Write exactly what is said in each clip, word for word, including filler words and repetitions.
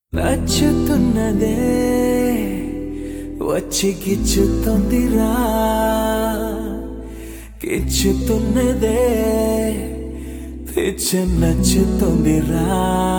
నచ్చుతున్నదే వచ్చి గిచ్చుతోందిరా గిచ్చుతున్నదే పిచ్చ నచ్చుతోందిరా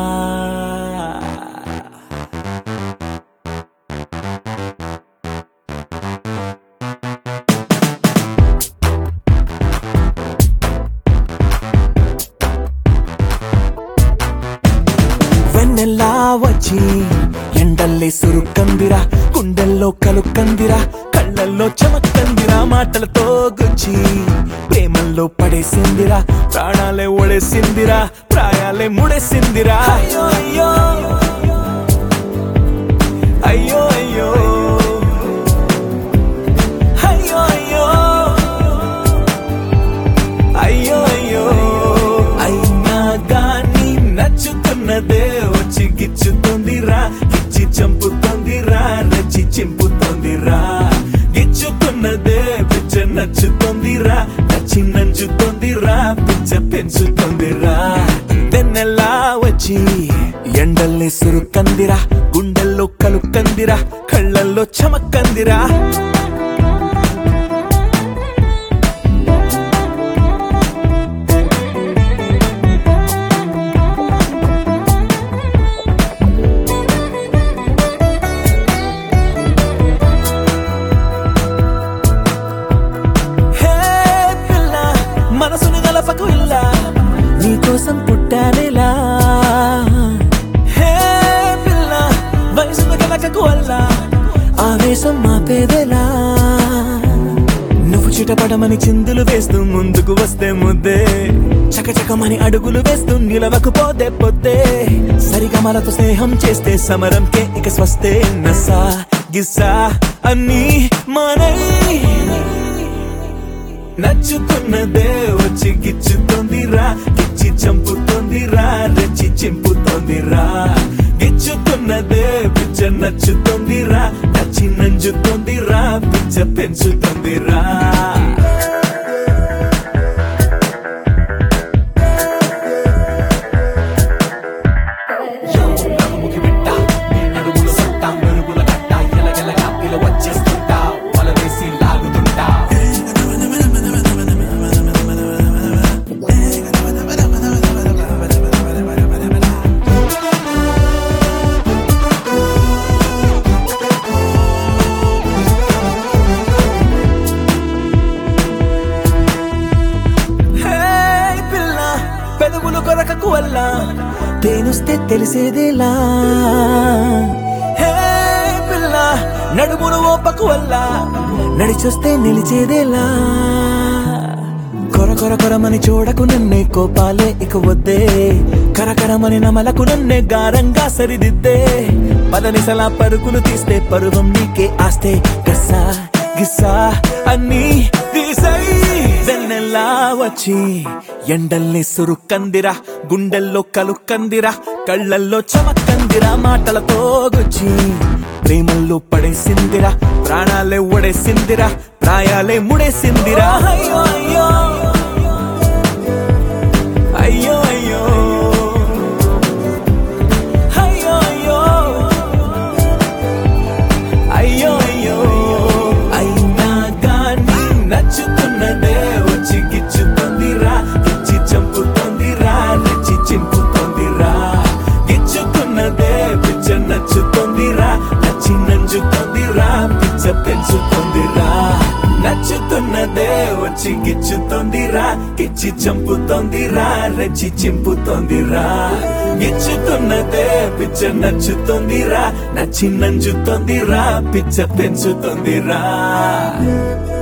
వెన్నెలా వచ్చి ఎండల్లే సురుకందిరా గుండెల్లో కలుకందిరా కళ్ళల్లో చమకందిరా మాటలతో గుచ్చి ప్రేమల్లో పడేసిందిరా ప్రాణాలే ఒడేసిందిరా ప్రాయాలే ముడేసిందిరా అయ్యో అయ్యో అయ్యో అయ్యో అయ్యో అయ్యో అయ్యో అయినా గాని నచ్చుతున్నదే వచ్చి గిచ్చుతోందిరా గిచ్చి చంపుతోందిరా నచ్చి చింపుతోందిరా గిచ్చుతున్నదే పిచ్చ నచ్చుతోందిరా నచ్చి నంచుతోందిరా పిచ్చ పెంచుతోందిరా వెన్నెలా వచ్చి ఎండల్ని సురుకందిరా గుండెల్లో కలుకందిరా కళ్ళల్లో చమకందిరా మనసుని గలపకు ఇలా నీకోసం పుట్టానేలా హే పిల్ల వయసుని గలకకు అల్లా ఆవేశం మా పేదలా నువ్వు చిటపడమని చిందులు వేస్తూ ముందుకు వస్తే ముద్దే చకచకమని అడుగులు వేస్తూ నిలవకు పోతే పొద్దే సరిగమలతో స్నేహం చేస్తే సమరంకే ఇక స్వస్తే నసా గిస్సా అన్నీ మనై నచ్చుతున్నదే వచ్చి గిచ్చుతోందిరా గిచ్చి చంపుతోందిరా రెచ్చి చింపుతోందిరా గిచ్చుతున్నదే పిచ్చ నచ్చుతోందిరా నచ్చి నంచుతోందిరా పిచ్చ పెంచుతోందిరా పెదవులు కొరకకు వల్ల తేనుస్తే తెలిసేదేలా హే పిల్ల నడుమును ఓపకు వల్ల నడిచొస్తే నిలిచేదేలా కొర కొర కొరమని చూడకు నన్నే కోపాలే ఇక వద్దే కరకరమని నమలకు నన్నే గారంగా సరిదిద్దే పదనిసలా పరుగులు తీస్తే పరువం నీకే ఆస్తే గస్సా గిస్సా అన్నీ తీసై వెన్నెలా వచ్చి ఎండల్ని సురుకందిరా గుండెల్లో కలుకందిరా కళ్ళల్లో చమకందిరా మాటలతో గుచ్చి ప్రేమల్లో పడేసిందిరా ప్రాణాలే ఒడేసిందిరా ప్రాయాలే ముడేసిందిరా అయ్యో అయ్యో అయ్యో అయ్యో అయ్యో అయ్యో అయ్యో అయినా గాని నచ్చుతున్నదే వచ్చి గిచ్చుతోందిరా గిచ్చి చంపుతోందిరా నచ్చి చింపుతోందిరా గిచ్చుతున్నదే పిచ్చ నచ్చుతోందిరా నచ్చి నంచుతోందిరా పిచ్చ పెంచుతోందిరా నచ్చుతున్నదే వచ్చి గిచ్చుతోందిరా గిచ్చి చంపుతోందిరా రెచ్చి చింపుతోందిరా గిచ్చుతున్నదే పిచ్చ నచ్చుతోందిరా నచ్చి నంచుతోందిరా పిచ్చ పెంచుతోందిరా